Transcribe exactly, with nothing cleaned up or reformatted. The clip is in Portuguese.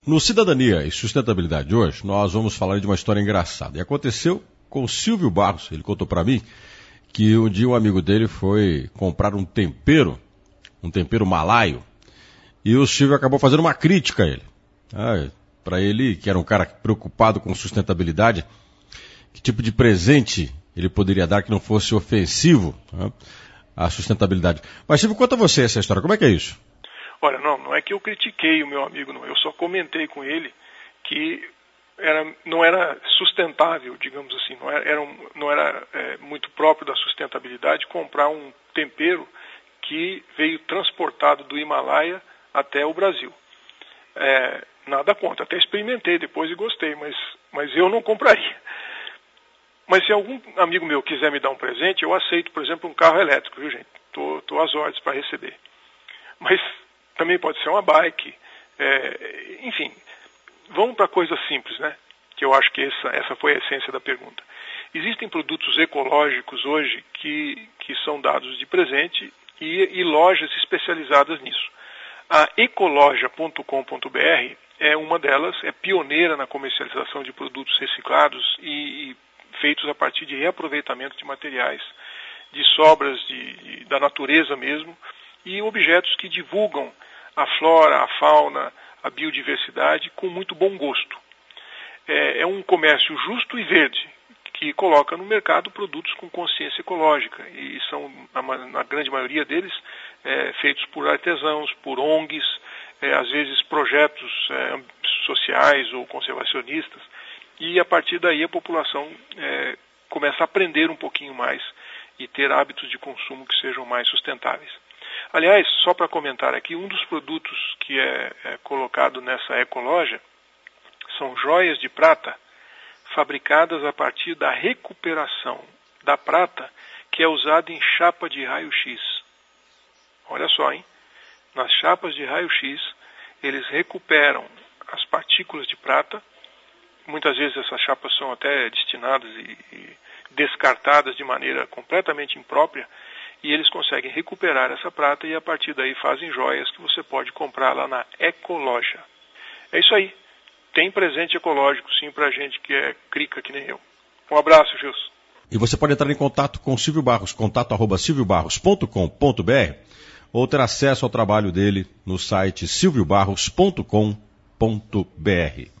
No Cidadania e Sustentabilidade de hoje, nós vamos falar de uma história engraçada. E aconteceu com o Silvio Barros. Ele contou para mim que um dia um amigo dele foi comprar um tempero, um tempero malaio, e o Silvio acabou fazendo uma crítica a ele. Ah, para ele, que era um cara preocupado com sustentabilidade, que tipo de presente ele poderia dar que não fosse ofensivo, né, à sustentabilidade. Mas, Silvio, conta você essa história. Como é que é isso? Olha, não, não é que eu critiquei o meu amigo, não. Eu só comentei com ele que era, não era sustentável, digamos assim, não era, era, um, não era é, muito próprio da sustentabilidade comprar um tempero que veio transportado do Himalaia até o Brasil. É, nada contra, até experimentei depois e gostei, mas, mas eu não compraria. Mas se algum amigo meu quiser me dar um presente, eu aceito, por exemplo, um carro elétrico, viu, gente? Tô, tô às ordens para receber. Mas também pode ser uma bike, é, enfim, vamos para coisas simples, né? Que eu acho que essa, essa foi a essência da pergunta. Existem produtos ecológicos hoje que, que são dados de presente e, e lojas especializadas nisso. A ecoloja ponto com ponto b r é uma delas, é pioneira na comercialização de produtos reciclados e, e feitos a partir de reaproveitamento de materiais, de sobras de, de, da natureza mesmo, e objetos que divulgam a flora, a fauna, a biodiversidade com muito bom gosto. É, é um comércio justo e verde, que coloca no mercado produtos com consciência ecológica, e são, na, na grande maioria deles, é, feitos por artesãos, por O N Gs, é, às vezes projetos é, sociais ou conservacionistas, e a partir daí a população é, começa a aprender um pouquinho mais e ter hábitos de consumo que sejam mais sustentáveis. Aliás, só para comentar aqui, um dos produtos que é, é colocado nessa ecoloja são joias de prata fabricadas a partir da recuperação da prata que é usada em chapa de raio-x. Olha só, hein? Nas chapas de raio-x, eles recuperam as partículas de prata. Muitas vezes essas chapas são até destinadas e, e descartadas de maneira completamente imprópria, e eles conseguem recuperar essa prata e a partir daí fazem joias que você pode comprar lá na Ecoloja. É isso aí. Tem presente ecológico sim pra gente que é crica que nem eu. Um abraço, Gilson. E você pode entrar em contato com o Silvio Barros, contato arroba silvio barros ponto com ponto b r, ou ter acesso ao trabalho dele no site silvio barros ponto com ponto b r.